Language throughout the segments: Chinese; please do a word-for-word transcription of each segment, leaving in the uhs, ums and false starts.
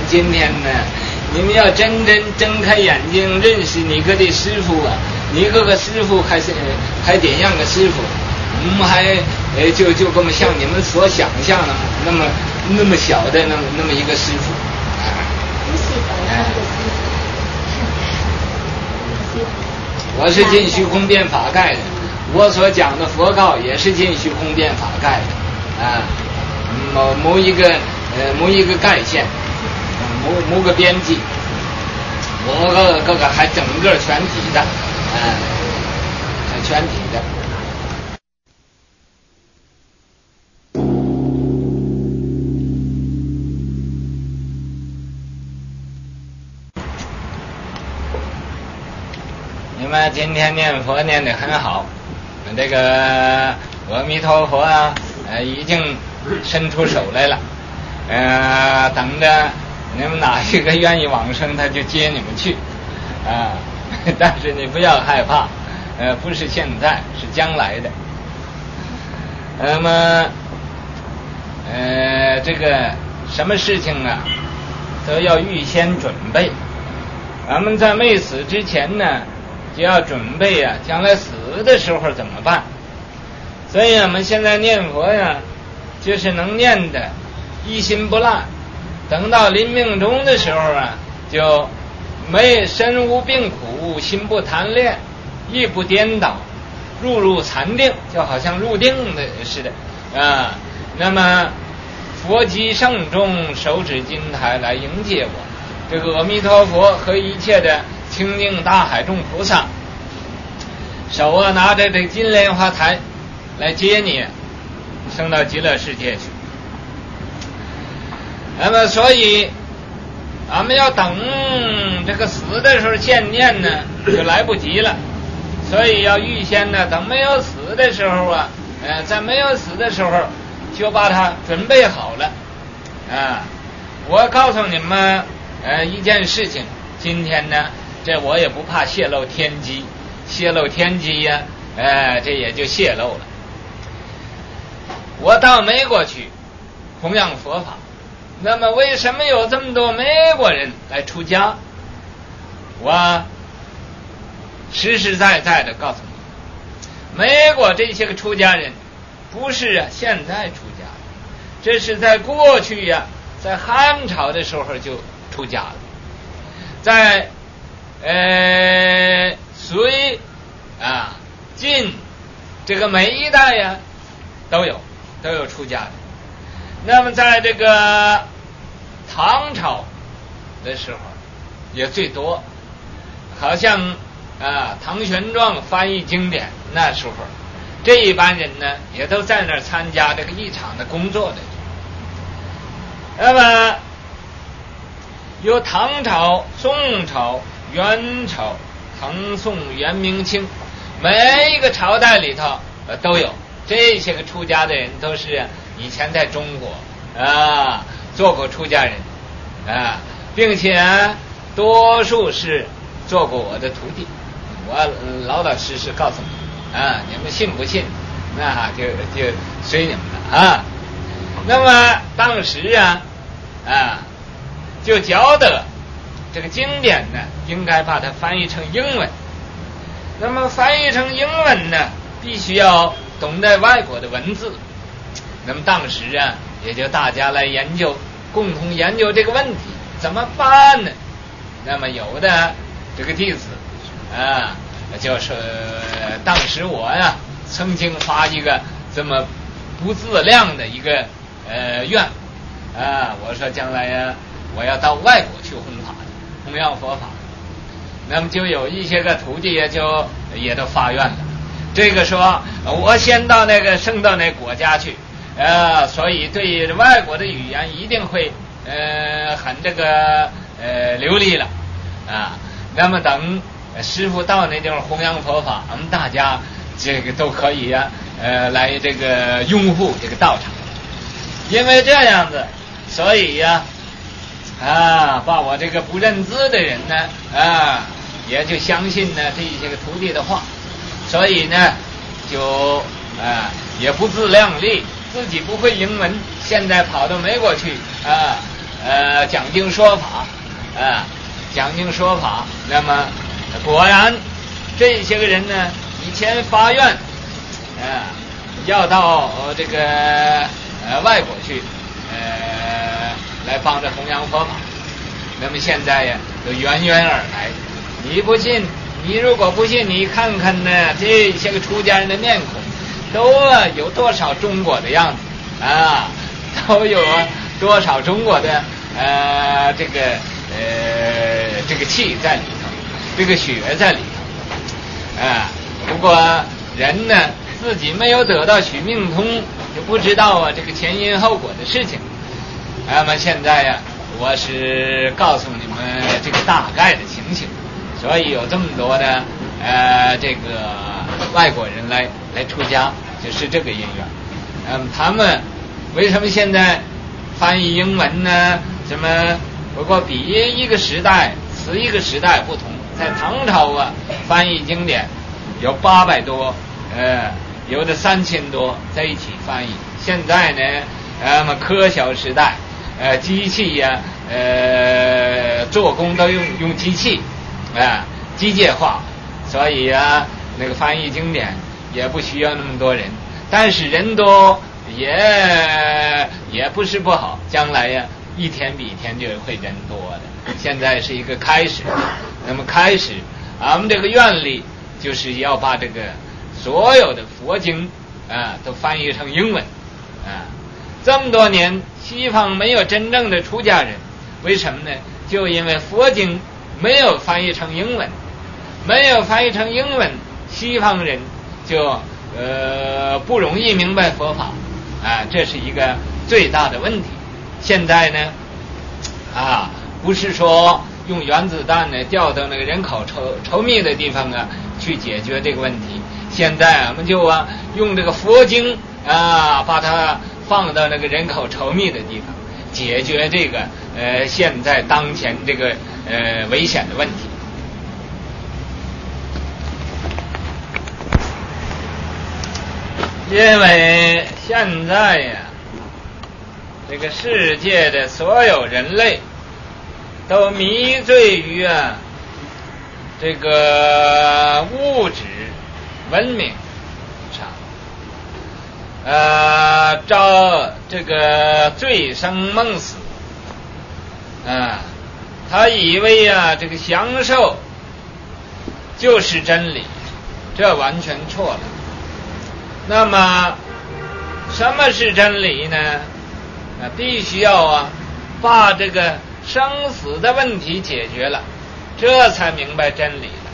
今天呢，你们要真正睁开眼睛认识你个的师傅啊，你个个师傅还是还点样个师傅，我们还呃就就这么像你们所想象的那么那么小的那么那么一个师傅啊。 不是的，哎。 我是尽虚空变法盖的，我所讲的佛告也是尽虚空变法盖的啊，某某一个呃某一个盖线，某某个边际，我个个个还整个全体的啊，全体的。你们今天念佛念得很好，这个阿弥陀佛啊，呃，已经伸出手来了，呃，等着你们哪一个愿意往生，他就接你们去，啊、呃，但是你不要害怕，呃，不是现在，是将来的。那么，呃，这个什么事情啊，都要预先准备。咱们在没死之前呢，就要准备啊，将来死的时候怎么办？所以我们现在念佛呀，就是能念的一心不乱，等到临命终的时候啊，就没身无病苦，心不贪恋，意不颠倒，入入禅定，就好像入定的似的啊。那么佛即圣众手指金台来迎接我，这个阿弥陀佛和一切的清净大海众菩萨，手啊拿着这金莲花台来接你，升到极乐世界去。那么所以俺们要等这个死的时候现念呢，就来不及了。所以要预先呢，等没有死的时候啊，呃，在没有死的时候就把它准备好了啊。我告诉你们呃一件事情，今天呢，这我也不怕泄露天机，泄露天机呀、啊，呃，这也就泄露了。我到美国去弘扬佛法，那么为什么有这么多美国人来出家？我实实在在的告诉你，美国这些个出家人不是啊现在出家，这是在过去呀、啊，在汉朝的时候就出家了，在呃隋啊晋这个每一代呀、啊、都有都有出家的。那么在这个唐朝的时候也最多，好像啊唐玄奘翻译经典那时候，这一班人呢也都在那儿参加这个一场的工作的。那么有唐朝、宋朝、元朝、唐宋元明清，每一个朝代里头呃都有这些个出家的人，都是以前在中国啊做过出家人啊，并且多数是做过我的徒弟。我老老实实告诉你啊，你们信不信那就就随你们了啊。那么当时啊啊就觉得这个经典呢应该把它翻译成英文，那么翻译成英文呢必须要懂得外国的文字。那么当时啊也就大家来研究，共同研究这个问题怎么办呢？那么有的这个弟子啊，就是当时我呀曾经发一个这么不自量的一个呃愿啊，我说将来呀我要到外国去弘法，弘扬佛法。那么就有一些个徒弟也就也都发愿了，这个说我先到那个升到那国家去，呃，所以对外国的语言一定会呃很这个呃流利了啊。那么等师父到那地方弘扬佛法，我们大家这个都可以啊呃来这个拥护这个道场。因为这样子，所以呀 啊, 啊把我这个不认字的人呢啊也就相信呢这些个徒弟的话，所以呢就啊也不自量力，自己不会英文，现在跑到美国去啊呃讲经说法啊、呃，讲经说法。那么果然这些个人呢，以前发愿啊、呃，要到、呃、这个呃外国去，呃来帮着弘扬佛法。那么现在呀，都源源而来。你不信，你如果不信，你看看呢，这些个出家人的面孔，都啊有多少中国的样子啊，都有多少中国的呃这个呃这个气在里头，这个血在里头啊。不过人呢，自己没有得到许命通，就不知道啊这个前因后果的事情。那么现在呀、啊，我是告诉你们这个大概的情形。所以有这么多的呃这个外国人来来出家，就是这个因缘。嗯，他们为什么现在翻译英文呢？什么？不过比一个时代此一个时代不同。在唐朝啊，翻译经典有八百多，呃，有的三千多在一起翻译。现在呢，呃，么科学时代，呃，机器呀、啊，呃，做工都用用机器。啊，机械化，所以啊，那个翻译经典也不需要那么多人，但是人多也也不是不好，将来呀、啊，一天比一天就会人多的。现在是一个开始，那么开始，俺们这个愿力就是要把这个所有的佛经啊都翻译成英文啊。这么多年，西方没有真正的出家人，为什么呢？就因为佛经没有翻译成英文，没有翻译成英文，西方人就呃不容易明白佛法啊，这是一个最大的问题。现在呢，啊，不是说用原子弹呢掉到那个人口稠稠密的地方啊去解决这个问题。现在我们就啊用这个佛经啊把它放到那个人口稠密的地方，解决这个呃现在当前这个呃危险的问题。因为现在呀，这个世界的所有人类都迷醉于啊这个物质文明上，呃，照这个醉生梦死啊，他以为啊这个享受就是真理，这完全错了。那么什么是真理呢？啊，必须要啊把这个生死的问题解决了，这才明白真理了。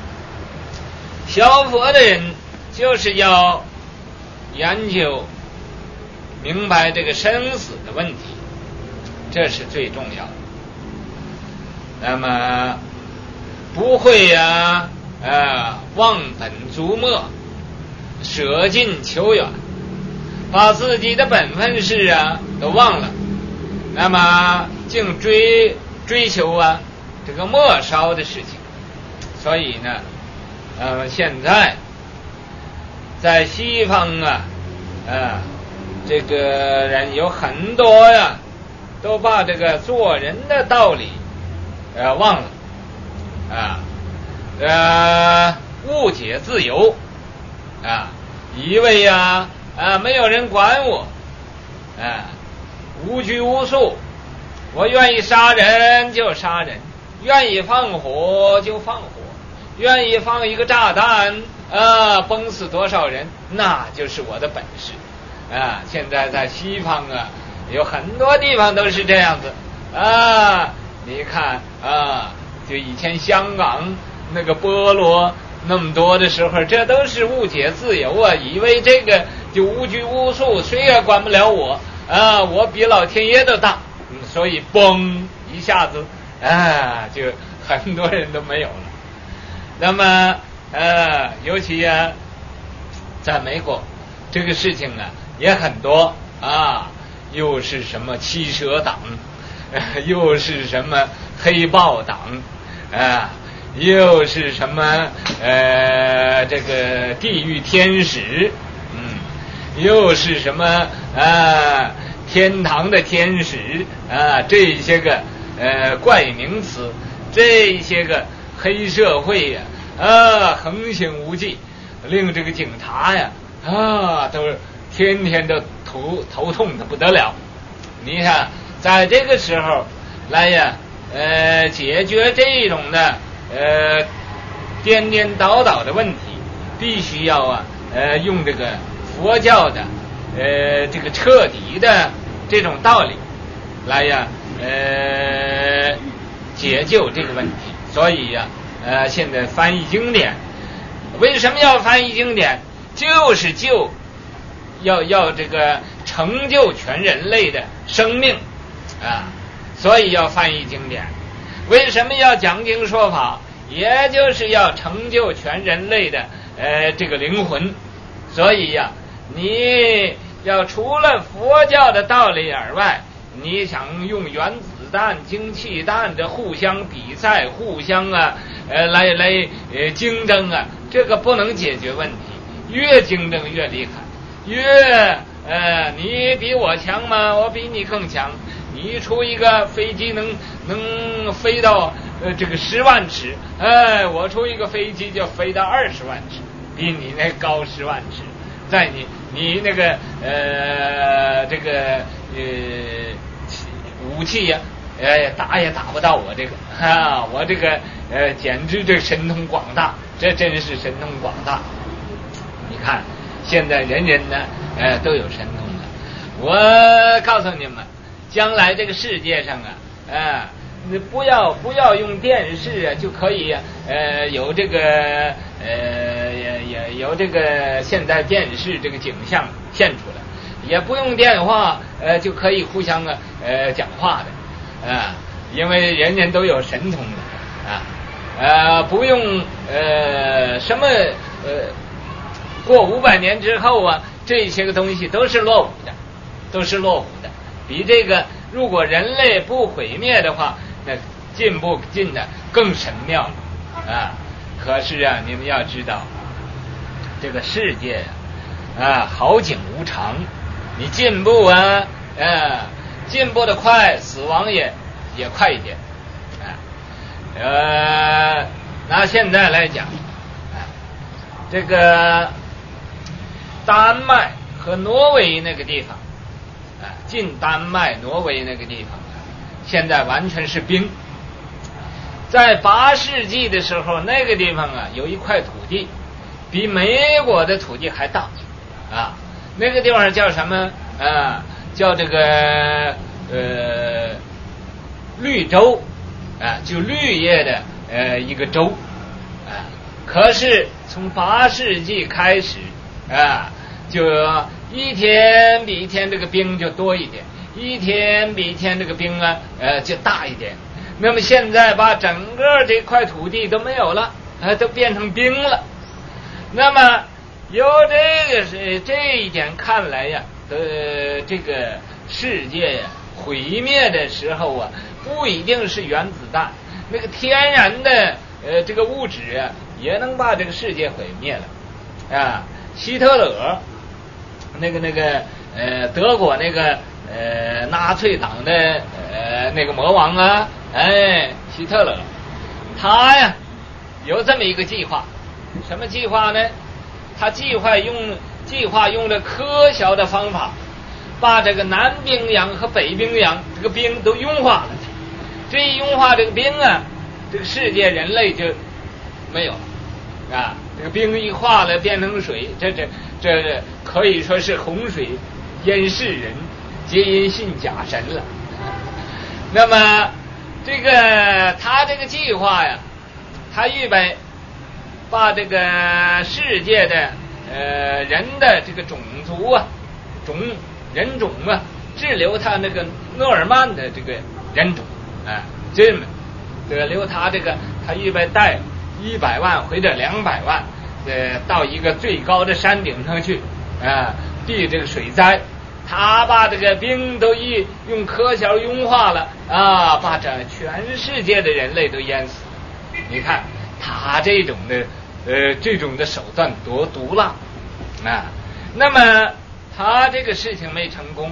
学佛的人就是要研究明白这个生死的问题，这是最重要的。那么不会呀、啊，呃，忘本逐末，舍近求远，把自己的本分事啊都忘了，那么竟追追求啊这个末梢的事情。所以呢，呃，现在在西方啊，呃，这个人有很多呀，都把这个做人的道理呃忘了啊，呃，误解自由啊，以为呀啊没有人管我啊，无拘无束，我愿意杀人就杀人，愿意放火就放火，愿意放一个炸弹啊崩死多少人，那就是我的本事啊。现在在西方啊有很多地方都是这样子啊，你看啊，就以前香港那个菠萝那么多的时候，这都是误解自由啊，以为这个就无拘无束，谁也管不了我啊，我比老天爷都大，嗯、所以嘣一下子啊，就很多人都没有了。那么呃，尤其啊，在美国这个事情啊也很多啊，又是什么七蛇党，呃、又是什么黑豹党啊。又是什么呃这个地狱天使，嗯，又是什么啊天堂的天使啊，这些个呃怪名词，这些个黑社会呀啊横行无忌，令这个警察呀啊都是天天都头头痛的不得了。你看在这个时候来呀呃解决这种的呃颠颠倒倒的问题，必须要啊呃用这个佛教的呃这个彻底的这种道理来呀呃解救这个问题。所以呀呃现在翻译经典，为什么要翻译经典？就是救要要这个成就全人类的生命啊，所以要翻译经典。为什么要讲经说法？也就是要成就全人类的呃这个灵魂。所以呀你要除了佛教的道理以外，你想用原子弹氢气弹的互相比赛，互相啊呃来来呃竞争啊，这个不能解决问题。越竞争越厉害，越呃你比我强吗？我比你更强。你出一个飞机能能飞到呃这个十万尺，哎，我出一个飞机就飞到二十万尺，比你那高十万尺。在你你那个呃这个呃武器呀、啊，呃打也打不到我这个啊，我这个呃简直这神通广大，这真是神通广大。你看现在人人呢呃都有神通了。我告诉你们，将来这个世界上啊啊你不要不要用电视啊就可以呃有这个呃也也有这个现在电视这个景象现出来，也不用电话呃就可以互相啊呃讲话的啊，因为人人都有神通的啊呃不用呃什么呃过五百年之后啊，这些个东西都是落伍的，都是落伍的。比这个如果人类不毁灭的话，那进步进的更神妙了啊！可是啊，你们要知道，这个世界啊，好景无常，你进步啊，啊，进步的快，死亡也也快一点啊。呃，拿现在来讲，啊，这个丹麦和挪威那个地方。近丹麦、挪威那个地方，现在完全是冰。在八世纪的时候，那个地方啊，有一块土地，比美国的土地还大啊。那个地方叫什么啊？叫这个呃绿洲啊，就绿叶的呃一个洲啊。可是从八世纪开始啊，就一天比一天这个冰就多一点，一天比一天这个冰啊呃就大一点。那么现在把整个这块土地都没有了，呃都变成冰了。那么由这个是这一点看来呀，呃这个世界呀毁灭的时候啊，不一定是原子弹，那个天然的呃这个物质啊也能把这个世界毁灭了啊。希特勒那个那个呃德国那个呃纳粹党的呃那个魔王啊，哎希特勒，他呀有这么一个计划。什么计划呢？他计划用计划用了科学的方法，把这个南冰洋和北冰洋这个冰都融化了。这一融化这个冰啊，这个世界人类就没有了啊。这个冰一化了变成水，这这这可以说是洪水淹世人，皆因信假神了。那么这个他这个计划呀，他预备把这个世界的呃人的这个种族啊种人种啊只留他那个诺尔曼的这个人种啊，这么这个留他这个他预备带一百万或者两百万呃到一个最高的山顶上去啊避这个水灾。他把这个冰都一用科学融化了啊，把这全世界的人类都淹死。你看他这种的呃这种的手段多毒辣啊！那么他这个事情没成功，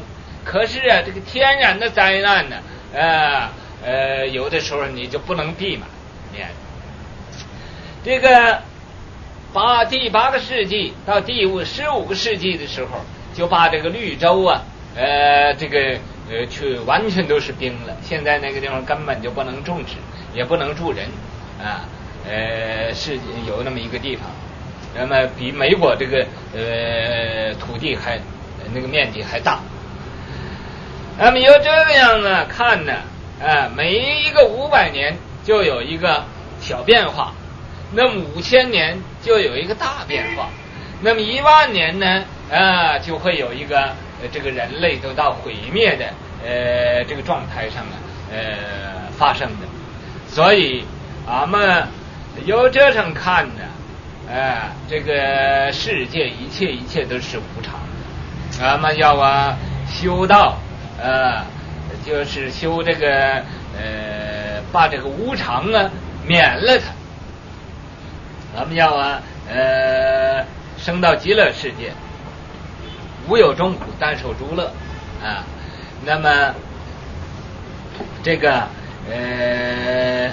可是啊，这个天然的灾难呢，呃呃，有的时候你就不能避免。这个八第八个世纪到第五十五个世纪的时候，就把这个绿洲啊，呃，这个呃，去完全都是冰了。现在那个地方根本就不能种植，也不能住人啊。呃，是有那么一个地方，那么比美国这个呃土地还那个面积还大。那么由这个样呢看呢，啊，每一个五百年就有一个小变化，那么五千年就有一个大变化，那么一万年呢，啊，就会有一个、呃、这个人类都到毁灭的呃这个状态上呢，呃发生的。所以俺们由这上看呢，呃，这个世界一切一切都是无常的，俺们要啊修道。呃，就是修这个呃，把这个无常啊免了它。咱们要啊呃升到极乐世界，无有终苦，但受诸乐啊。那么这个呃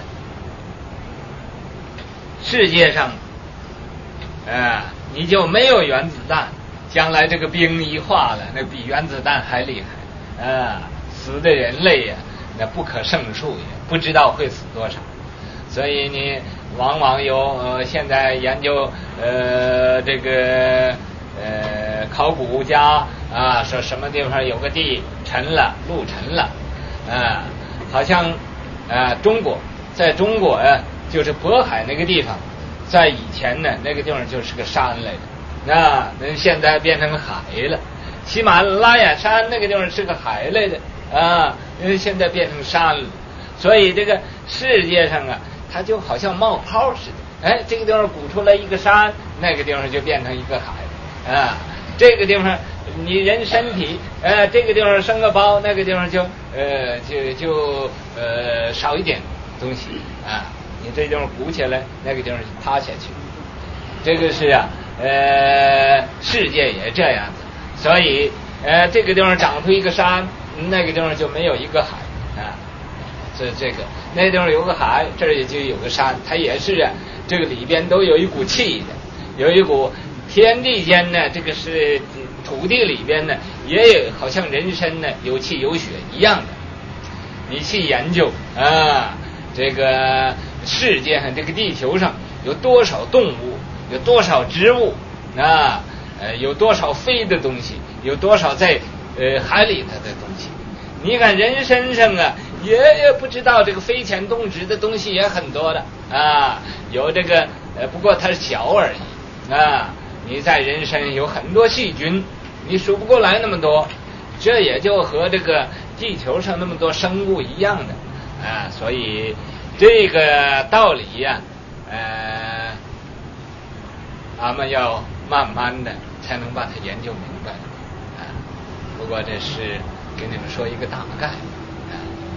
世界上啊，你就没有原子弹，将来这个冰一化了，那比原子弹还厉害。啊，死的人类呀、啊，那不可胜数也，不知道会死多少。所以你往往有呃，现在研究呃这个呃考古家啊，说什么地方有个地沉了，陆沉了，啊，好像啊中国在中国啊，就是渤海那个地方，在以前呢那个地方就是个山来的，啊，那现在变成海了。喜马拉雅山那个地方是个海来的啊，因为现在变成山了，所以这个世界上啊，它就好像冒泡似的。哎，这个地方鼓出来一个山，那个地方就变成一个海啊。这个地方你人身体，呃，这个地方生个包，那个地方就呃就就呃少一点东西啊。你这地方鼓起来，那个地方就塌下去。这个是啊，呃，世界也这样子。所以，呃，这个地方长出一个山，那个地方就没有一个海啊。这这个那个地方有个海，这儿也就有个山，它也是啊，这个里边都有一股气的，有一股天地间呢，这个是土地里边呢，也有好像人参呢有气有血一样的。你去研究啊，这个世界上这个地球上有多少动物，有多少植物啊？呃，有多少飞的东西，有多少在呃海里头的东西？你看人身上啊，也也不知道这个飞潜动植的东西也很多的啊，有这个呃，不过它是小而已啊。你在人身有很多细菌，你数不过来那么多，这也就和这个地球上那么多生物一样的啊。所以这个道理呀、啊，呃，俺们要慢慢的。才能把它研究明白啊！不过这是给你们说一个大概啊。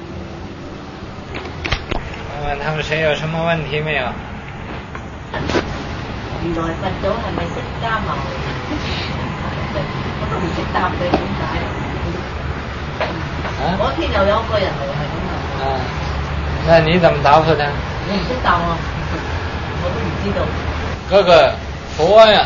问问他们谁有什么问题没有？ 原來佛祖係咪釋迦牟尼？我都唔識答佢點解。啊？嗰天又有一個人嚟係咁啊。 啊，那你怎麼答復的？ 我唔識答啊，我都唔知道。 這個佛呀。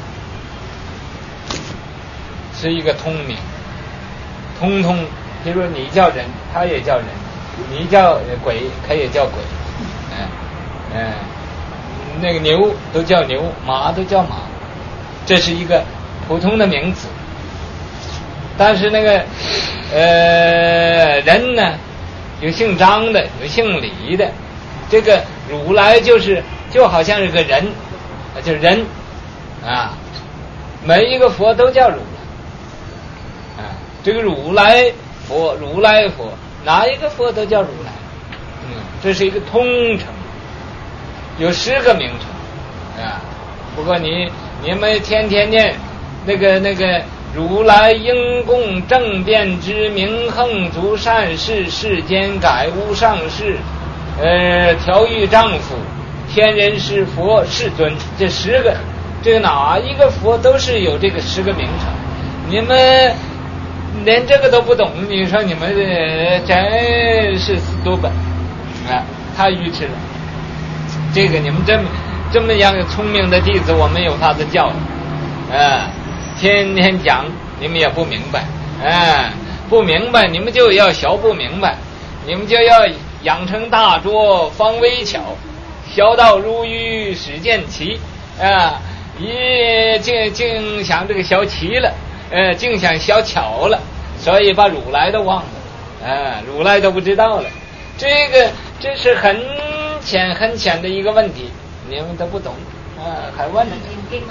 是一个通名，通通，比如你叫人，他也叫人；你叫鬼，他也叫鬼。嗯嗯，那个牛都叫牛，马都叫马，这是一个普通的名字。但是那个呃人呢，有姓张的，有姓李的。这个如来就是就好像是个人，就是人啊，每一个佛都叫如来。这个如来佛，如来佛，哪一个佛都叫如来，嗯，这是一个通称，有十个名称啊。不过你你们天天念那个那个如来应供正遍知明恒足善事世间改无上士，呃，调御丈夫天人师佛世尊，这十个，这个哪一个佛都是有这个十个名称。你们连这个都不懂，你说你们呃真是死多本啊，太愚痴了。这个你们这么这么样聪明的弟子，我们有法子教的啊，天天讲你们也不明白啊，不明白你们就要学不明白，你们就要养成大拙方为巧，小道如愚始见奇啊！一竟竟想这个小奇了，呃，竟想小巧了，所以把如来都忘了，啊，如来都不知道了。这个这是很浅很浅的一个问题，你们都不懂啊，还问呢。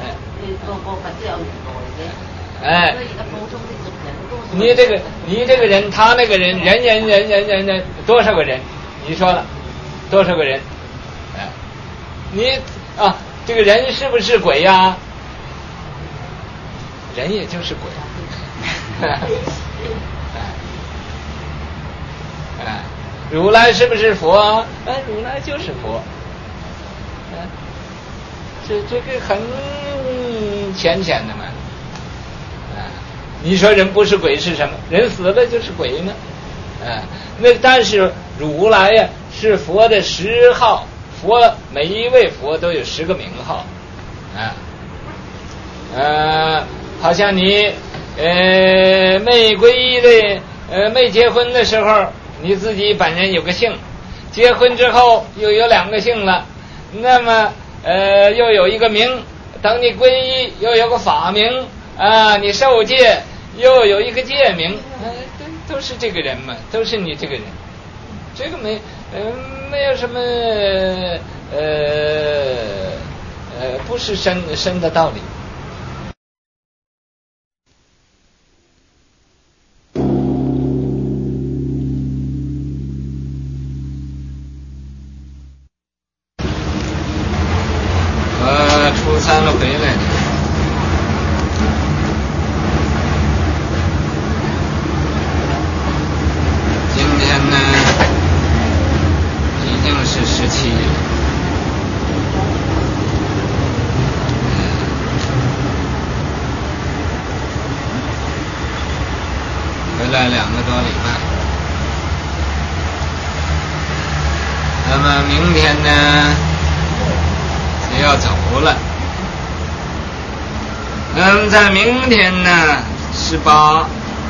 哎，你这个你这个人，他那个人，人人人人人人多少个人？你说了多少个人？哎，你啊，这个人是不是鬼呀、啊？人也就是鬼。哎，如来是不是佛啊？哎，如来就是佛。哎，这这个很浅浅的嘛。哎，你说人不是鬼是什么？人死了就是鬼呢。哎，那但是如来呀、啊、是佛的十号，佛每一位佛都有十个名号。啊，呃，好像你呃没皈依的呃没结婚的时候，你自己本人有个姓，结婚之后又有两个姓了，那么呃又有一个名，等你皈依又有个法名啊，你受戒又有一个戒名，呃都都是这个人嘛，都是你这个人，这个没呃没有什么呃呃不是深深的道理。初三了回来，今天呢已经是十七了，回来两个多礼拜。那么明天呢就要走了。嗯，在明天呢，十八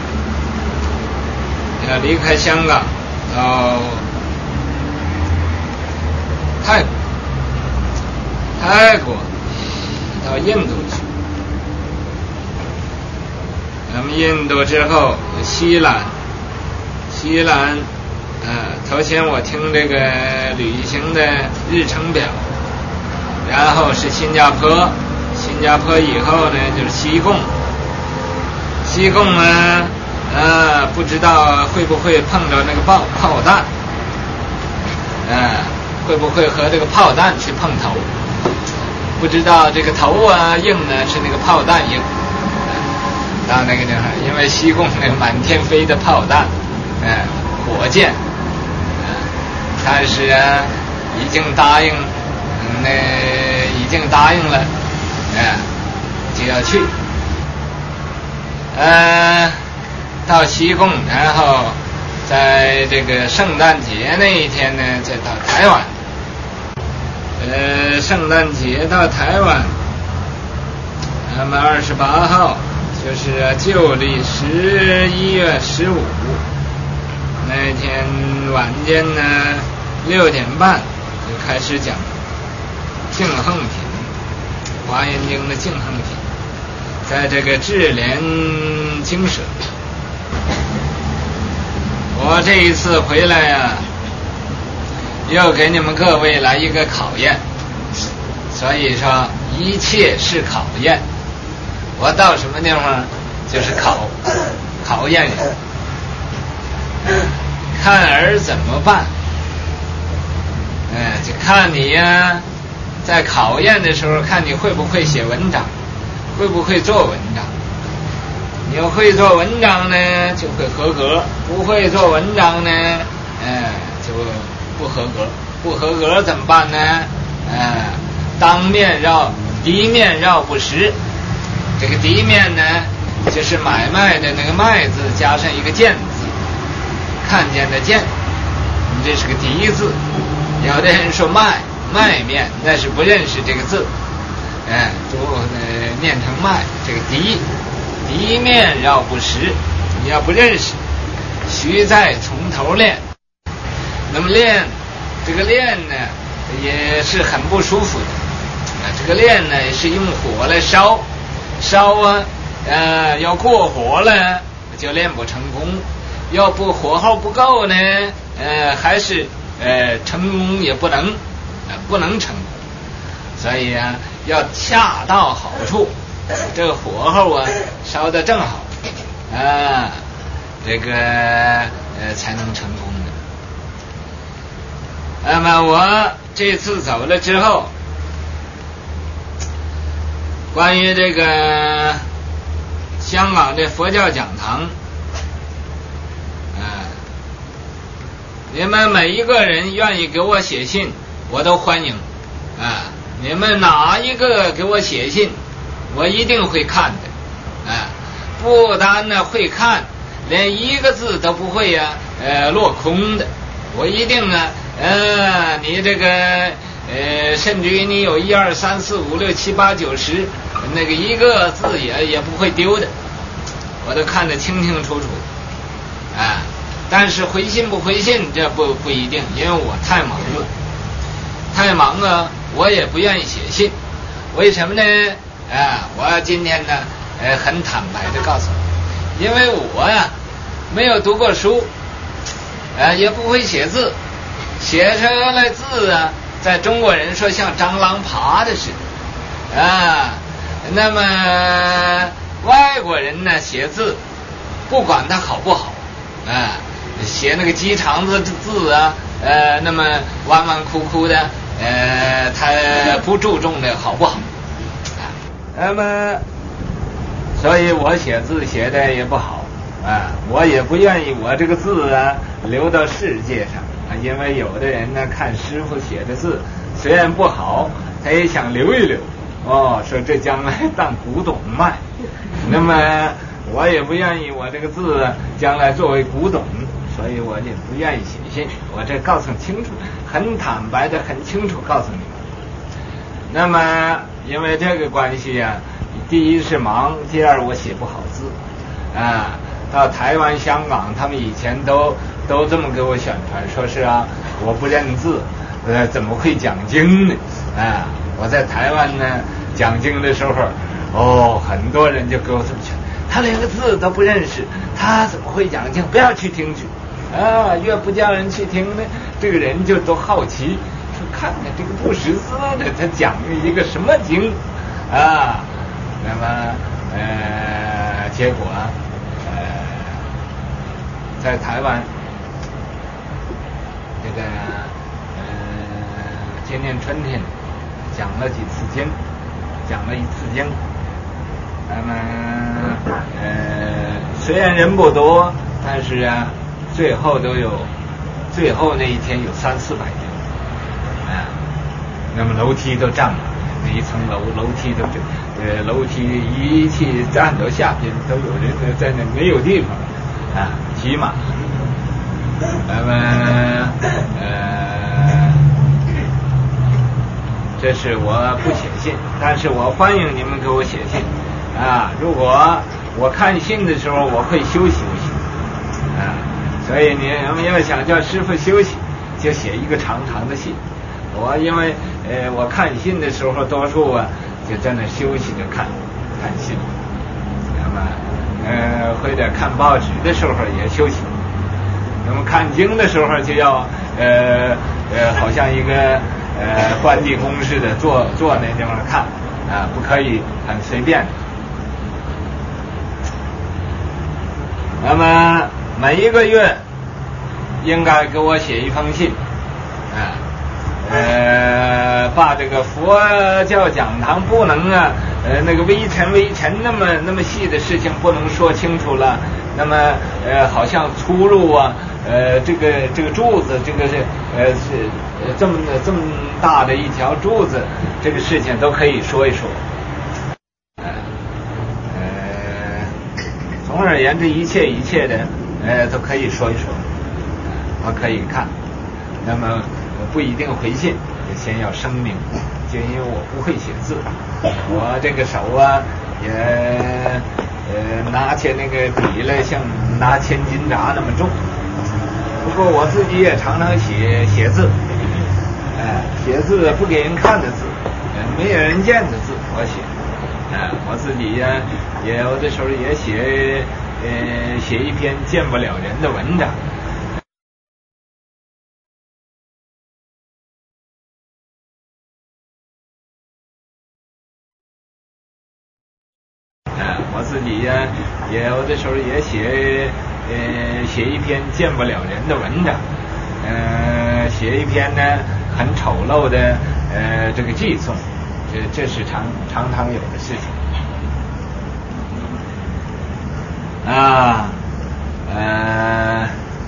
要离开香港，到泰国，泰国到印度去。那么印度之后，西兰，西兰，呃，头先我听这个旅行的日程表，然后是新加坡。新加坡以后呢，就是西贡。西贡呢，呃，不知道会不会碰到那个炮炮弹，呃，会不会和这个炮弹去碰头？不知道这个头啊硬呢是那个炮弹硬。到那个地方，因为西贡那个满天飞的炮弹，呃，火箭，呃，但是啊，已经答应，嗯，那已经答应了。哎，就要去，呃，到西贡，然后在这个圣诞节那一天呢，再到台湾。呃，圣诞节到台湾，那么二十八号就是旧历十一月十五那天晚间呢，六点半就开始讲净横品。华严经的净横品，在这个智联精舍。我这一次回来呀、啊，又给你们各位来一个考验，所以说一切是考验。我到什么地方就是考考验人，看儿怎么办？哎，就看你呀、啊。在考验的时候，看你会不会写文章，会不会做文章。你要会做文章呢，就会合格；不会做文章呢，呃，就不合格。不合格怎么办呢？呃，当面绕，敌面绕不实。这个敌面呢， 就是买卖的那个卖字加上一个见字，看见的见，这是个敌字。有的人说卖卖面，那是不认识这个字，哎，都呃念成卖。这个敌敌面要不识，你要不认识，须再从头练。那么练这个练呢，也是很不舒服的。啊，这个练呢是用火来烧，烧啊，呃，要过火了就练不成功，要不火候不够呢，呃，还是呃成功也不能，呃，不能成功。所以啊，要恰到好处，这个火候啊烧得正好，啊，这个呃才能成功的。那么我这次走了之后，关于这个香港的佛教讲堂，啊，你们每一个人愿意给我写信，我都欢迎，啊，你们哪一个给我写信，我一定会看的，啊，不单呢会看，连一个字都不会呀、啊，呃，落空的，我一定呢，呃，你这个。呃，甚至于你有一二三四五六七八九十，那个一个字也也不会丢的，我都看得清清楚楚，啊，但是回信不回信这不不一定，因为我太忙了，太忙了，我也不愿意写信。为什么呢？啊，我今天呢，呃，很坦白的告诉你，因为我呀没有读过书，啊，也不会写字，写出来字啊。在中国人说像蟑螂爬的似的，啊，那么外国人呢写字，不管它好不好，啊，写那个鸡肠子字啊，呃，那么弯弯枯枯的，呃，他不注重的好不好，啊，那么，所以我写字写的也不好，啊，我也不愿意我这个字啊流到世界上。因为有的人呢看师傅写的字虽然不好，他也想留一留，哦，说这将来当古董卖。那么我也不愿意我这个字将来作为古董，所以我也不愿意写信。我这告诉清楚，很坦白的很清楚告诉你们。那么因为这个关系啊，第一是忙，第二我写不好字啊。到台湾香港他们以前都都这么给我宣传，说是啊我不认字，呃怎么会讲经呢？啊，我在台湾呢讲经的时候，哦很多人就给我这么劝，他连个字都不认识，他怎么会讲经？不要去听去啊，越不叫人去听呢，这个人就都好奇，说看看这个不识字的他讲一个什么经啊。那么呃结果在台湾，这个呃，今年春天讲了几次经，讲了一次经。那么呃，虽然人不多，但是啊，最后都有，最后那一天有三四百人，啊，那么楼梯都占满，那一层楼楼梯都呃楼梯一起站到下边，都有人在那没有地方。啊，骑马，那么呃，这是我不写信，但是我欢迎你们给我写信啊。如果我看信的时候，我会休息休息啊。所以你们要想叫师父休息，就写一个长长的信。我因为呃我看信的时候，多数啊就在那休息着看看信，那么。呃，或者看报纸的时候也休息。那么看经的时候就要呃呃，好像一个呃关帝宫似的坐坐那地方看啊，不可以很随便。那么每一个月应该给我写一封信啊，呃，把这个佛教讲堂不能啊。呃，那个微尘微尘那么那么细的事情不能说清楚了，那么呃，好像出入啊，呃，这个这个柱子，这个是呃是呃这么这么大的一条柱子，这个事情都可以说一说。呃，呃总而言之，一切一切的，呃，都可以说一说，我可以看。那么我不一定回信，先要声明，就因为我不会写字，我这个手啊也呃拿起那个笔来像拿千斤闸那么重。不过我自己也常常写写字，哎、呃，写字不给人看的字，呃，没有人见的字，我写。啊、呃，我自己呀、啊，也有的时候也写，呃，写一篇见不了人的文章。啊、呃，我自己呀、啊，也有的时候也写，呃，写一篇见不了人的文章，呃，写一篇呢很丑陋的，呃，这个寄送。这这是常常常有的事情啊，呃，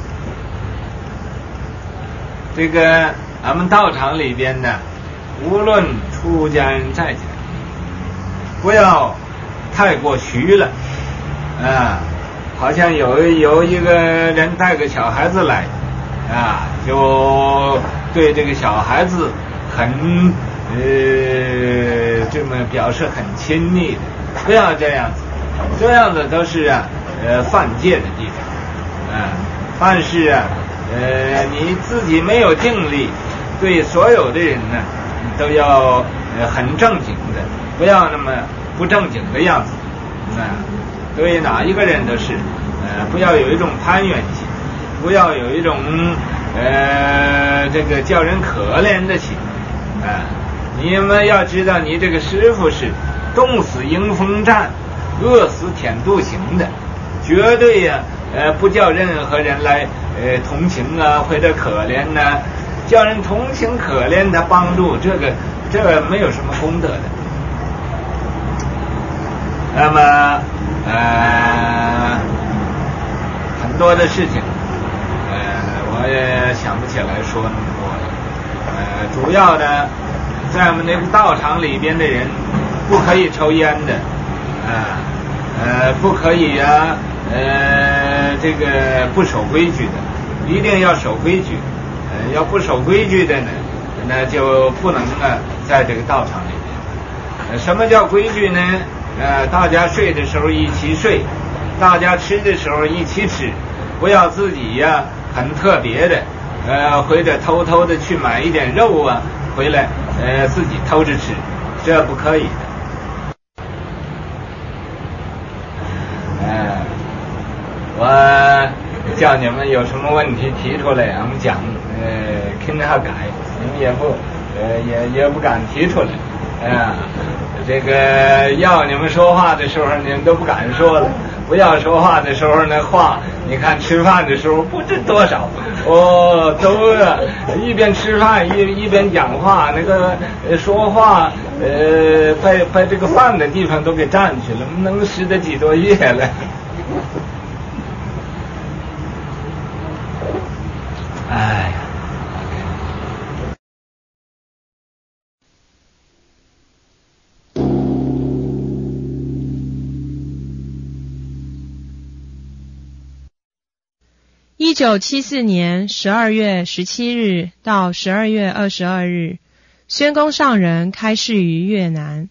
这个俺们道场里边呢，无论出家人在家，不要太过虚了啊，好像有有一个人带个小孩子来啊，就对这个小孩子很。呃，这么表示很亲密的，不要这样子，这样子都是啊，呃，犯戒的地方，啊，但是啊，呃，你自己没有定力，对所有的人呢，都要呃很正经的，不要那么不正经的样子，啊，对哪一个人都是，呃，不要有一种攀缘心，不要有一种呃这个叫人可怜的心，啊。你们要知道，你这个师父是冻死迎风站，饿死舔肚行的，绝对呀、啊，呃，不叫任何人来呃同情啊或者可怜呐、啊，叫人同情可怜的帮助，这个这个没有什么功德的。那么呃很多的事情，呃我也想不起来说那么多了，呃主要的。在我们那个道场里边的人，不可以抽烟的，啊，呃，不可以啊，呃，这个不守规矩的，一定要守规矩，呃，要不守规矩的呢，那就不能啊，在这个道场里面。呃，什么叫规矩呢？呃，大家睡的时候一起睡，大家吃的时候一起吃，不要自己呀、啊、很特别的，呃，或者偷偷的去买一点肉啊。回来，呃，自己偷着吃，这不可以的。呃，我叫你们有什么问题提出来，俺们讲，呃，跟着改，你们也不，呃，也也不敢提出来，啊、呃，这个要你们说话的时候，你们都不敢说了；不要说话的时候呢，话你看吃饭的时候不知多少。哦，都一边吃饭一一边讲话，那个呃说话呃把把这个饭的地方都给占去了，能吃得几多夜了。哎呀， 一九七四年十二月十七日到十二月二十二日，宣公上人开示于越南。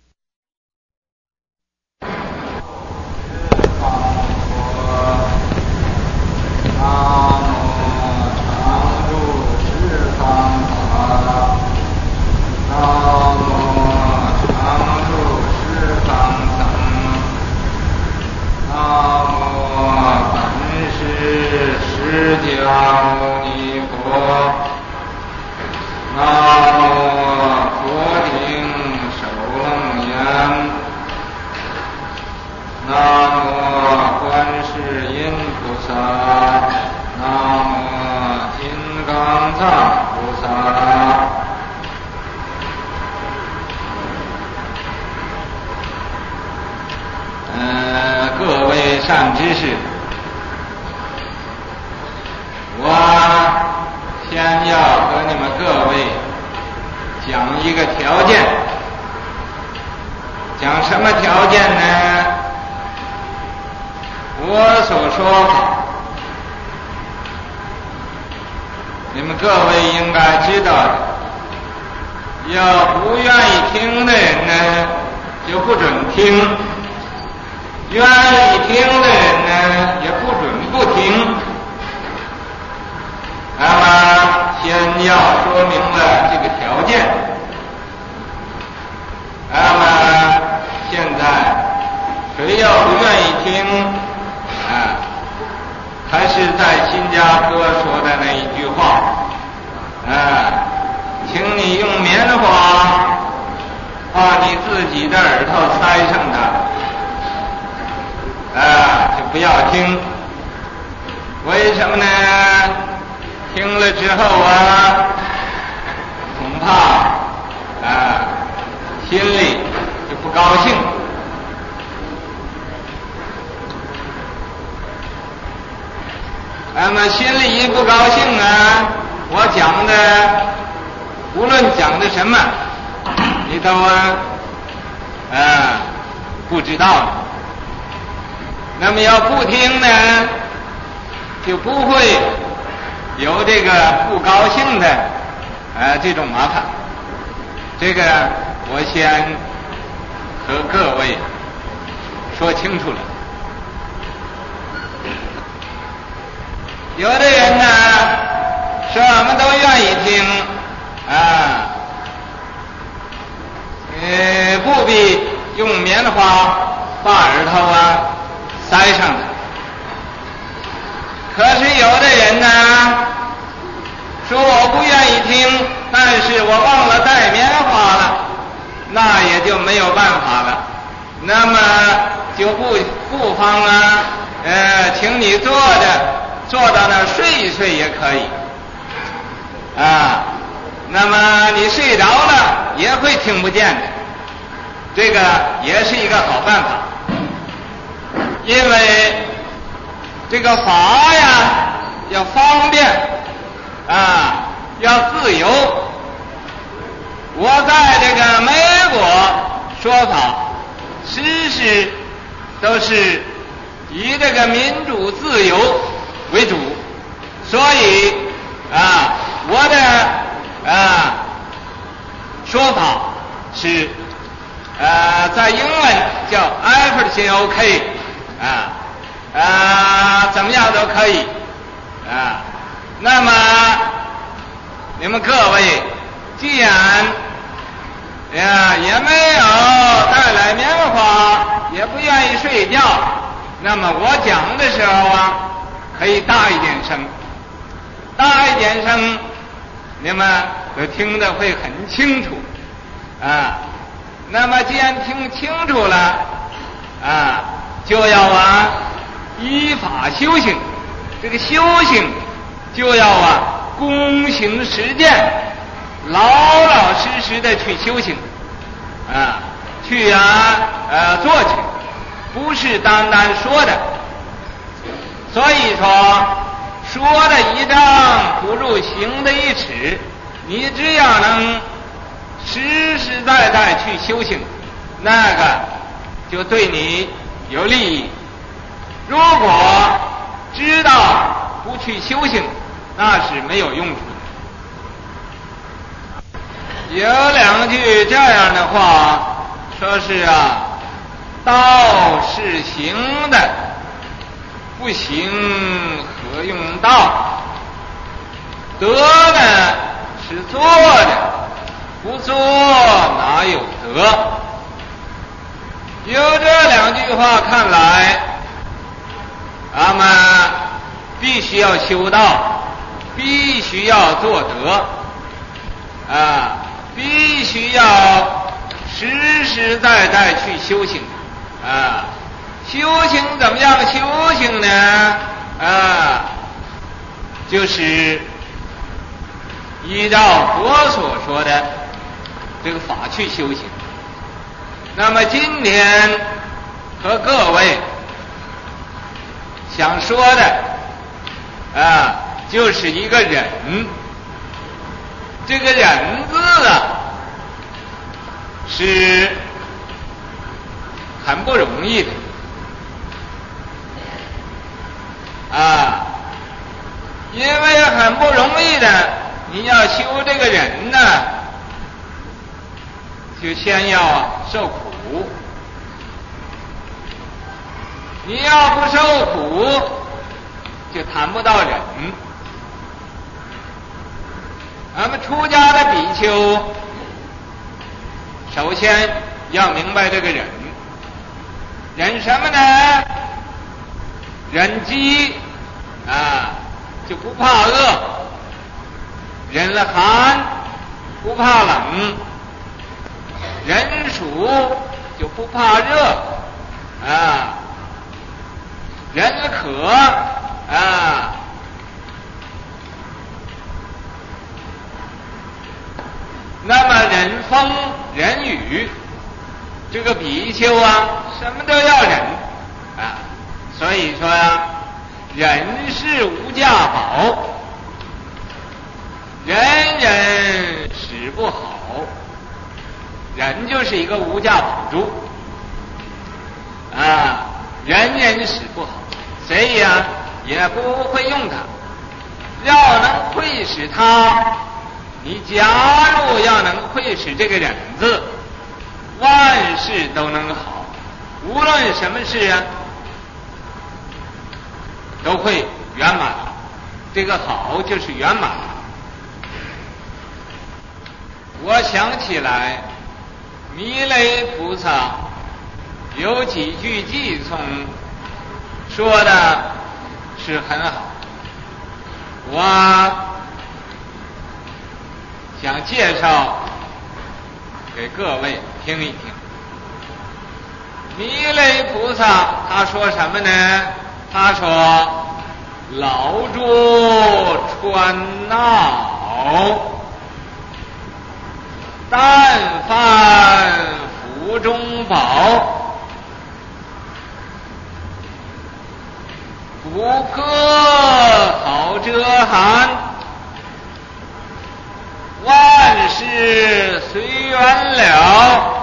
释迦牟尼佛，南无佛顶首楞严，南无观世音菩萨，南无金刚藏菩萨。呃，各位善知识，我先要和你们各位讲一个条件。讲什么条件呢？无我所说法，你们各位应该知道的。要不愿意听的人呢，就不准听；愿意听的人呢，也不准不听。那么，先要说明了这个条件。那么，现在谁要不愿意听，啊，还是在新加坡说的那一句话，啊，请你用棉花把你自己的耳朵塞上它，啊，就不要听。为什么呢？听了之后啊，恐怕啊，心里就不高兴。那么心里一不高兴啊，我讲的无论讲的什么，你都啊啊不知道。那么要不听呢，就不会有这个不高兴的啊这种麻烦。这个我先和各位说清楚了。有的人呢，什么都愿意听啊，呃，不必用棉花把耳朵啊塞上的。可是有的人呢，说我不愿意听，但是我忘了带棉花了，那也就没有办法了。那么就不不妨啊，呃，请你坐着。坐到那儿睡一睡也可以，啊，那么你睡着了也会听不见的，这个也是一个好办法。因为这个法呀要方便啊，要自由。我在这个美国说法，时时都是以这个民主自由为主，所以啊，我的啊说法是呃，在英文叫 everything OK 啊啊，怎么样都可以啊。那么你们各位既然呀也没有带来棉花，也不愿意睡觉，那么我讲的时候啊，可以大一点声，大一点声，你们都听得会很清楚啊。那么既然听清楚了啊，就要啊依法修行。这个修行就要啊躬行实践，老老实实的去修行啊，去啊呃做去，不是单单说的。所以说，说的一丈不如行的一尺，你只要能实实在在去修行，那个就对你有利益。如果知道不去修行，那是没有用处的。有两句这样的话，说是啊，道是行的，不行何用道？得呢是做的，不做哪有得？有这两句话看来，咱们必须要修道，必须要做德啊，必须要实实在在去修行啊。修行怎么样修行呢？啊，就是依照佛所说的这个法去修行。那么今天和各位想说的啊，就是一个忍。这个忍字啊，是很不容易的。 因为很不容易的，你要修这个人呢，就先要受苦。你要不受苦，就谈不到人。咱们出家的比丘，首先要明白这个忍，忍什么呢？忍饥啊，就不怕饿；忍了寒，不怕冷；忍暑就不怕热啊；忍了渴啊。那么忍风忍雨，这个比丘啊，什么都要忍啊。所以说呀，忍是无价宝，人人使不好，忍就是一个无价宝珠啊，人人使不好，谁呀也不会用它。要能会使它，你假如要能会使这个忍字，万事都能好，无论什么事啊都会圆满。这个好就是圆满。我想起来弥勒菩萨有几句偈颂说的是很好，我想介绍给各位听一听。弥勒菩萨他说什么呢？他说老拙穿袄，但凡腹中饱，不可好遮寒，万事随缘了。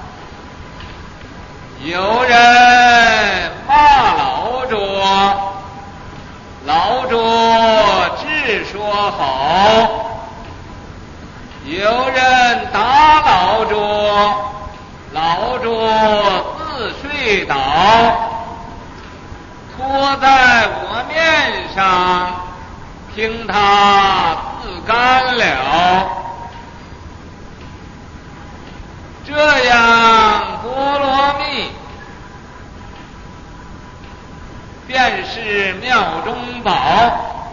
有人骂老拙，老拙只说好；有人打老拙，老拙自睡倒，拖在我面上，听他自干了。这样波罗蜜便是庙中宝。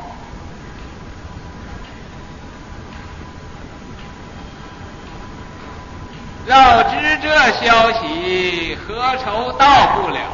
要知这消息，何愁到不了？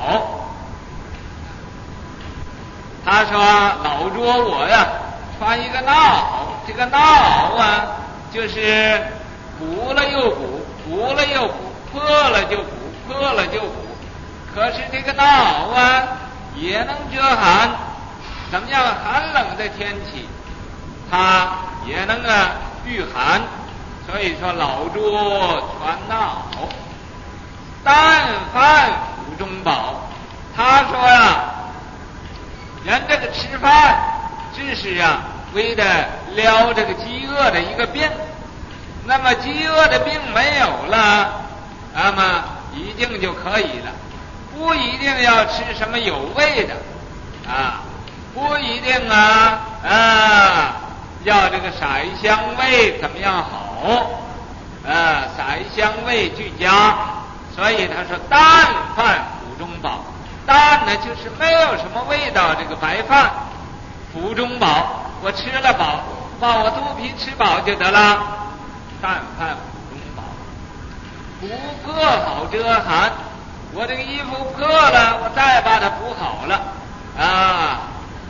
他说老拙我呀穿一个袄，这个袄啊就是补了又补，补了又补，破了就补，破了就补。可是这个袄啊也能遮寒，怎么样？寒冷的天气它也能啊御寒。所以说老拙穿袄，但凡腹中饱。他说呀，人这个吃饭只是啊为了疗这个饥饿的一个病，那么饥饿的病没有了，那么一定就可以了，不一定要吃什么有味的啊，不一定啊啊要这个色香味怎么样好啊，色香味俱佳。所以他说但饭腹中饱，但呢就是没有什么味道，这个白饭腹中饱，我吃了饱，把我肚皮吃饱就得了。但饭腹中饱，不破好遮寒，我这个衣服破了，我再把它补好了啊，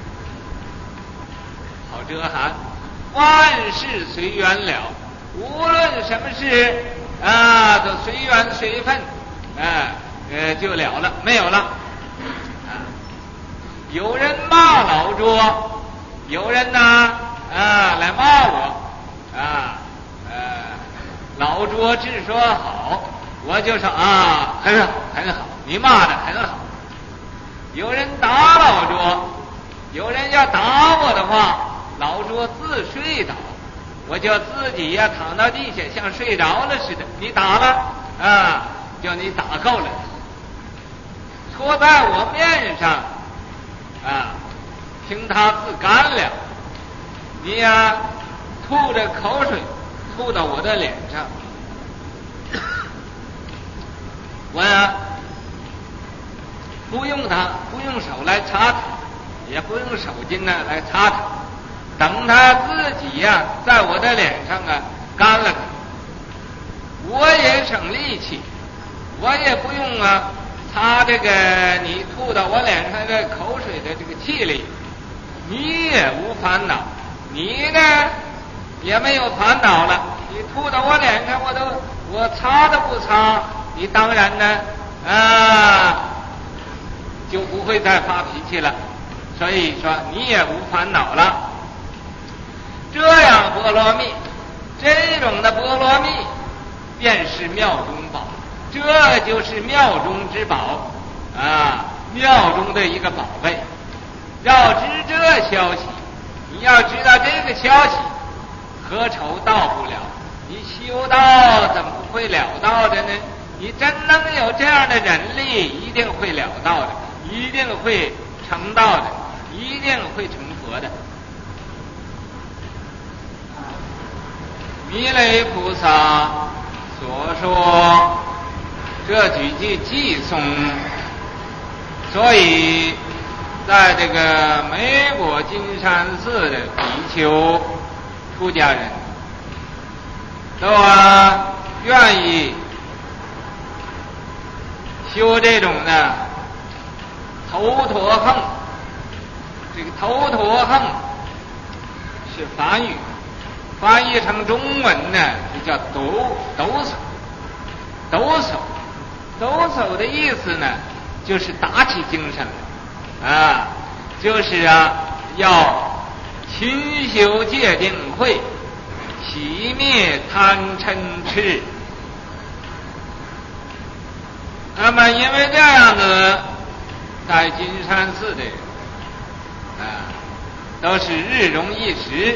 好遮寒。万事随缘了，无论什么事啊都随缘随分，啊呃就了了，没有了啊。有人骂老拙，有人呢啊来骂我啊呃老拙只说好，我就说啊很好很好，你骂的很好。有人打老拙，有人要打我的话， 老说自睡倒，我就自己呀、啊、躺到地下像睡着了似的。你打了啊，叫你打够了，戳在我面上啊，听他自干了。你呀、啊、吐着口水吐到我的脸上，我呀不用它，不用手来擦它，也不用手巾呢来擦它，等它自己呀、啊、在我的脸上啊干了干，我也省力气，我也不用啊擦这个你吐到我脸上的口水的这个气力，你也无烦恼，你呢也没有烦恼了。你吐到我脸上，我都我擦都不擦，你当然呢啊就不会再发脾气了。所以说你也无烦恼了。这样波罗蜜，这种的波罗蜜便是妙中宝，这就是妙中之宝啊，庙中的一个宝贝。要知这消息，你要知道这个消息，何愁到不了？你修道怎么会了道的呢？你真能有这样的人力，一定会了道的，一定会成道的，一定会成佛的。弥勒菩萨所说这几句偈颂，所以在这个美国金山寺的比丘出家人都啊愿意修这种的头陀横。这个头陀横是梵语，翻译成中文呢就叫抖抖擞。抖擞抖擞的意思呢就是打起精神来啊，就是啊要勤修戒定慧，熄灭贪嗔痴。那么因为这样子，在金山寺的啊都是日中一食，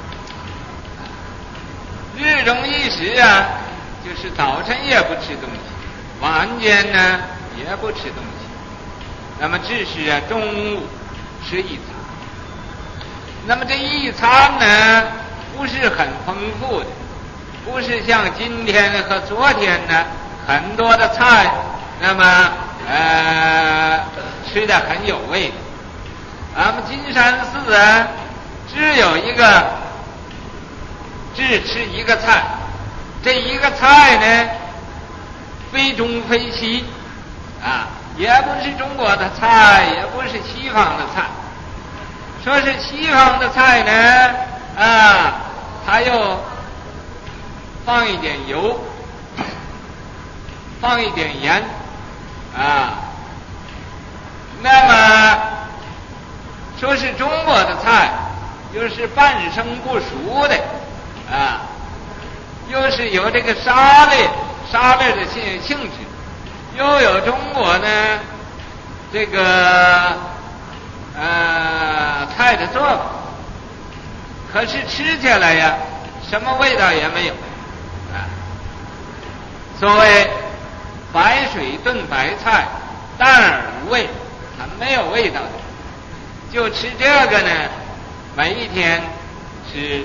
日中一食啊就是早晨也不吃东西，晚间呢也不吃东西，那么只是啊中午吃一餐。那么这一餐呢不是很丰富的，不是像今天和昨天呢很多的菜，那么呃吃的很有味。咱们金山寺啊只有一个，只吃一个菜，这一个菜呢非中非西啊，也不是中国的菜，也不是西方的菜。说是西方的菜呢啊，它又放一点油，放一点盐啊。那么说是中国的菜，又是半生不熟的啊，又是有这个沙粒沙粒的性性质，又有中国呢这个呃菜的做法，可是吃起来呀什么味道也没有啊。所谓白水炖白菜，淡而无味，很没有味道的。就吃这个呢，每一天吃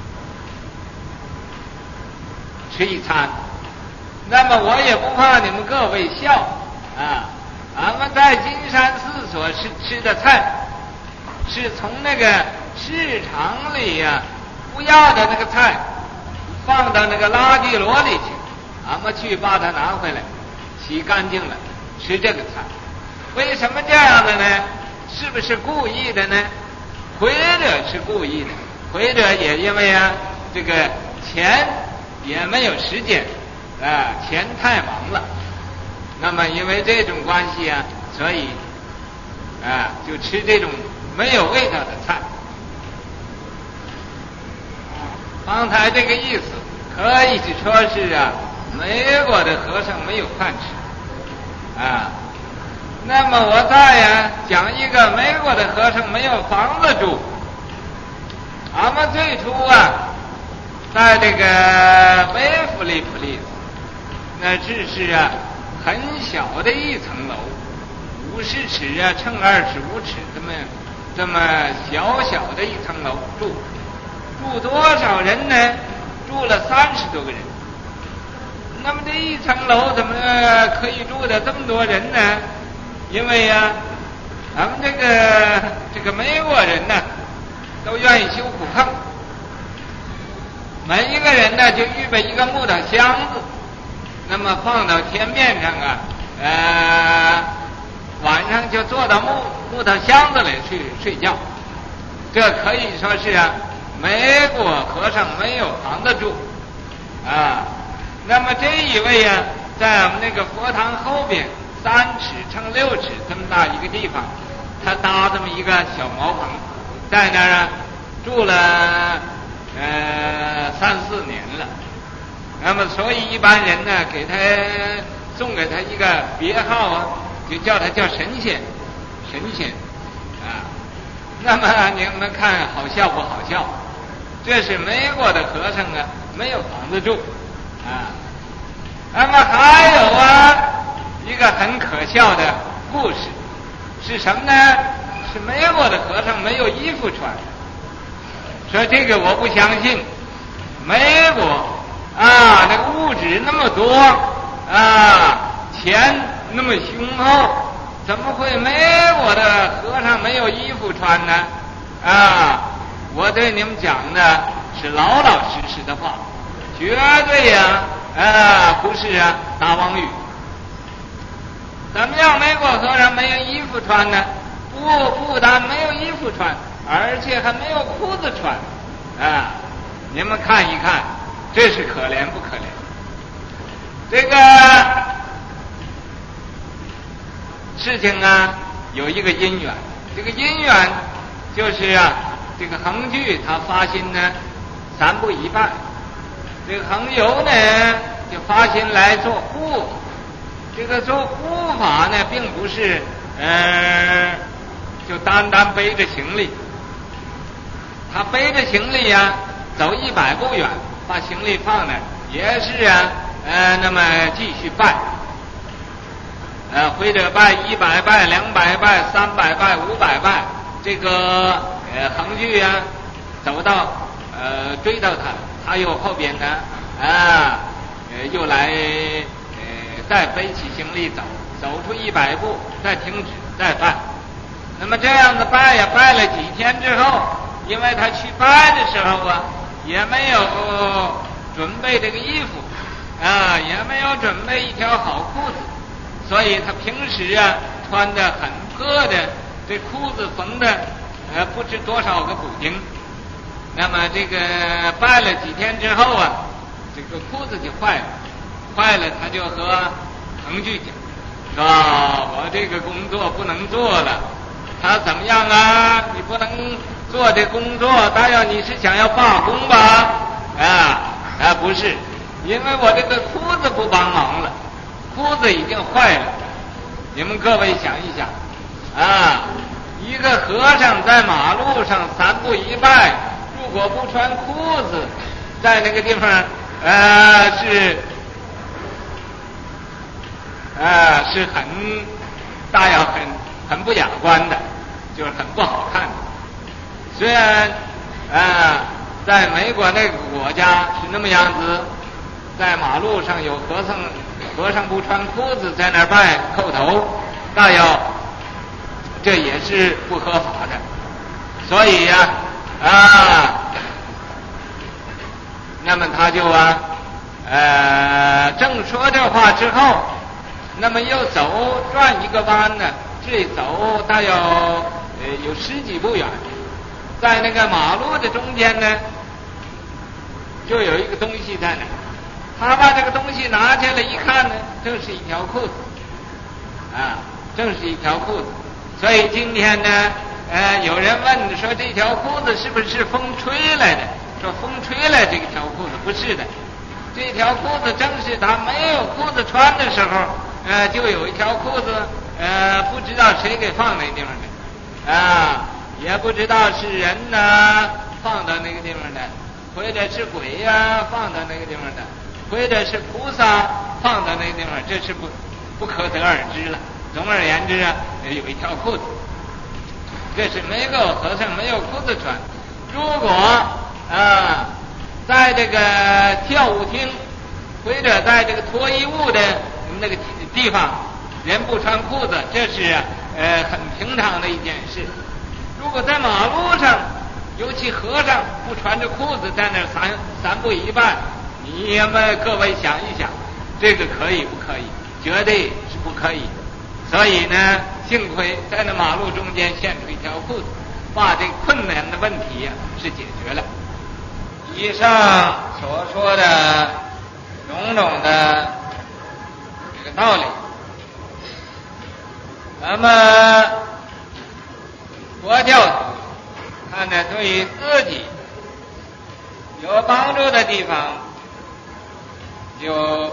吃一餐。那么我也不怕你们各位笑啊，俺们在金山寺所吃吃的菜，是从那个市场里呀、啊、不要的那个菜放到那个垃圾箩里去，俺们去把它拿回来洗干净了吃这个菜。为什么这样的呢？是不是故意的呢？或者是故意的，或者也因为啊这个钱也没有时间啊，钱太忙了。那么因为这种关系啊，所以啊就吃这种没有味道的菜。刚才这个意思可以说是啊美国的和尚没有饭吃啊。那么我再呀讲一个美国的和尚没有房子住。 俺们最初啊，在这个北弗利普利，那只是啊很小的一层楼，五十尺啊乘二十五尺，这么这么小小的一层楼住，住多少人呢？住了三十多个人。那么这一层楼怎么可以住的这么多人呢？因为呀、啊，咱们这个这个美国人呢，都愿意修苦炕，每一个人呢就预备一个木头箱子，那么放到天面上啊，呃，晚上就坐到木木头箱子里去睡觉。这可以说是啊，美国和尚没有房子住啊。那么这一位啊，在我们那个佛堂后边三尺乘六尺这么大一个地方，他搭这么一个小茅棚，在那儿啊住了呃三四年了。那么所以一般人呢给他送给他一个别号啊，就叫他叫神仙，神仙啊。那么你们看好笑不好笑？这是美国的和尚啊，没有房子住啊。那么还有啊一个很可笑的故事，是什么呢？是美国的和尚没有衣服穿。说这个我不相信，美国啊那个物质那么多啊，钱那么雄厚，怎么会美国的和尚没有衣服穿呢？啊，我对你们讲的是老老实实的话，绝对呀、啊，啊，不是啊大妄语。怎么样，美国和尚没有衣服穿呢？不，不但没有衣服穿，而且还没有裤子穿啊！你们看一看，这是可怜不可怜？这个事情啊，有一个因缘，这个因缘就是啊，这个恒具他发心呢，三步一拜。这个恒游呢，就发心来做护法。这个做护法呢，并不是呃，就单单背着行李。他背着行李呀、啊，走一百步远，把行李放那儿，也是啊，呃，那么继续拜。呃，或者拜一百拜、两百拜、三百拜、五百拜，这个呃恒具啊，走到呃追到他，他又后边呢啊，呃又来呃再背起行李走，走出一百步再停止再拜。那么这样子拜呀，拜了几天之后，因为他去拜的时候啊，也没有准备这个衣服啊，也没有准备一条好裤子。所以他平时啊穿的很破的，这裤子缝的呃不知多少个补丁。那么这个拜了几天之后啊，这个裤子就坏了，坏了他就和恒具讲，说我这个工作不能做了。他怎么样啊？你不能做这工作，大约你是想要罢工吧？啊啊不是，因为我这个裤子不帮忙了。裤子已经坏了，你们各位想一想啊，一个和尚在马路上三步一拜，如果不穿裤子，在那个地方呃是呃是很大要很很不雅观的，就是很不好看的。虽然啊在美国那个国家是那么样子，在马路上有和尚和尚不穿裤子在那儿拜叩头，那要这也是不合法的。所以呀 啊, 啊那么他就啊呃正说这话之后，那么又走转一个弯呢，这走大约呃有十几步远，在那个马路的中间呢，就有一个东西在那。他把这个东西拿起来一看呢，正是一条裤子，啊，正是一条裤子。所以今天呢，呃，有人问说这条裤子是不是风吹来的？说风吹来这条裤子不是的，这条裤子正是他没有裤子穿的时候，呃，就有一条裤子，呃，不知道谁给放那地方的，啊，也不知道是人呢放到那个地方的，或者是鬼呀、啊、放到那个地方的，或者是菩萨放到那个地方，这是不不可得而知了。总而言之啊，有一条裤子，这是没个和尚没有裤子穿。如果啊，在这个跳舞厅或者在这个脱衣舞的那个地方，人不穿裤子，这是呃很平常的一件事。如果在马路上，尤其和尚不穿着裤子在那儿散散步一半，你们各位想一想，这个可以不可以？绝对是不可以。所以呢，幸亏在那马路中间现出一条裤子，把这困难的问题呀、啊、是解决了。以上所说的种种的这个道理，那么佛教徒看呢，对于自己有帮助的地方就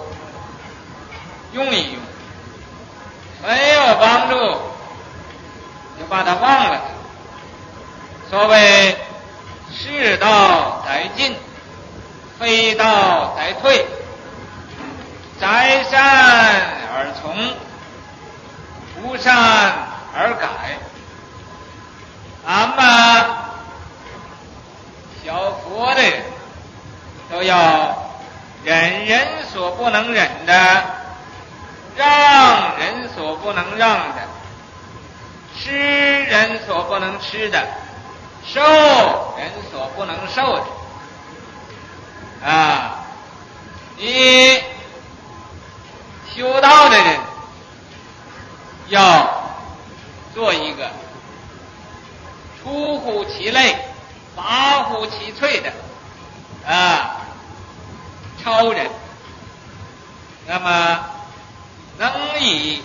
用一用，没有帮助就把它忘了。所谓世道在进，非道在退，择善而从，不善而改。俺们小佛的人都要忍人所不能忍的，让人所不能让的，吃人所不能吃的，受人所不能受的。啊，你修道的人要做一个出乎其类，拔乎其萃的啊超人，那么能以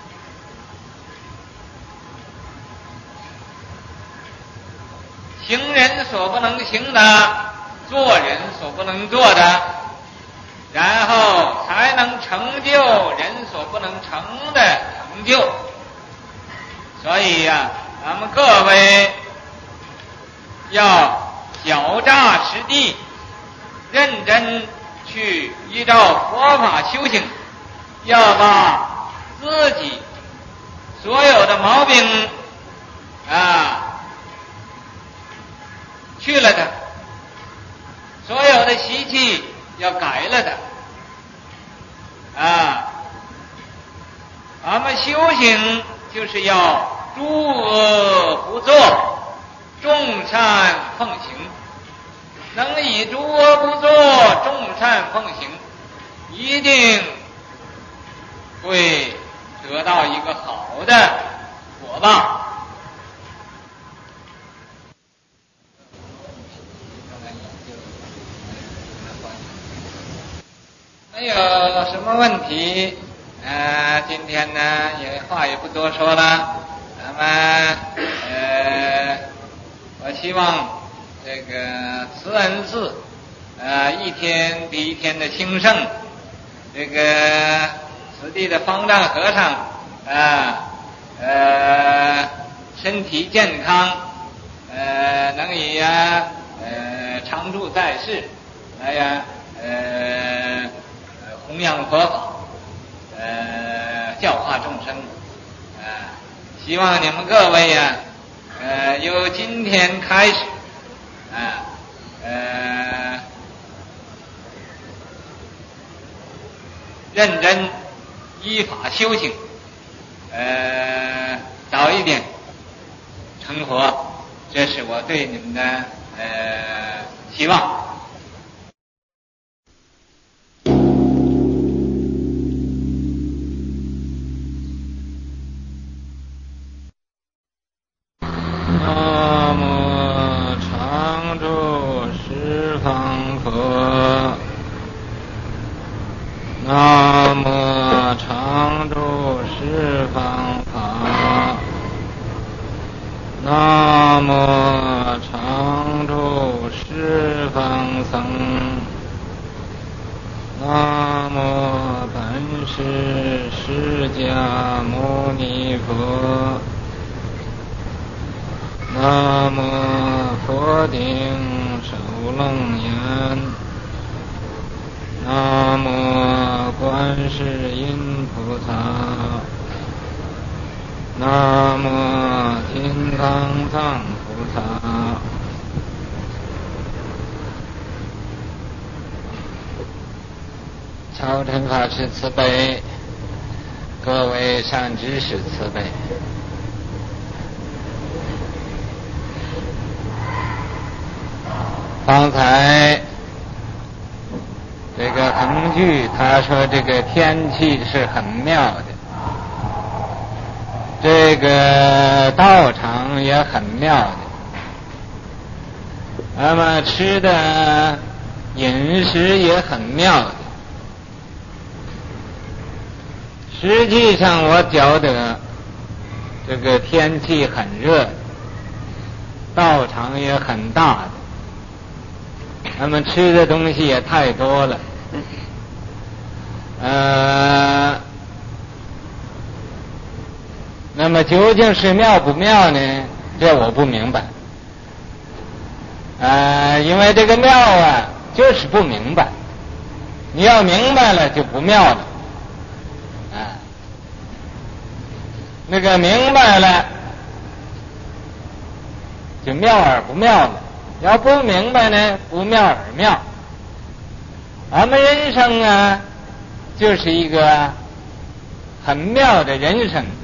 行人所不能行的，做人所不能做的，然后才能成就人所不能成的成就。所以呀、啊，咱们各位要脚踏实地，认真去依照佛法修行，要把自己所有的毛病啊去了的，所有的习气要改了的啊。咱们修行就是要诸恶不作，众善奉行。能以诸恶不作，众善奉行，一定会得到一个好的果报。没有什么问题，呃，今天呢也话也不多说了，那么呃，我希望这个慈恩寺呃一天比一天的兴盛，这个此地的方丈和尚啊 呃, 呃身体健康，呃能以呀 呃, 呃常住在世，来呀呃弘扬佛法，呃教化众生，啊、呃、希望你们各位呀、啊、呃由今天开始啊呃认真依法修行，呃早一点成佛，这是我对你们的呃希望。 南无常住十方佛，南无常住十方法，南无常住十方僧，南无本师释迦牟尼佛，南无佛顶楞严。南无观世音菩萨。南无金刚藏菩萨。超尘法师慈悲，各位善知识慈悲。刚才这个恒具他说这个天气是很妙的，这个道场也很妙的，那么吃的饮食也很妙的。实际上我觉得这个天气很热，道场也很大的，他们吃的东西也太多了，呃，那么究竟是妙不妙呢？这我不明白，呃，因为这个妙啊，就是不明白，你要明白了就不妙了，啊，那个明白了就妙而不妙了。要不明白呢，不妙而妙。俺们人生啊，就是一个很妙的人生。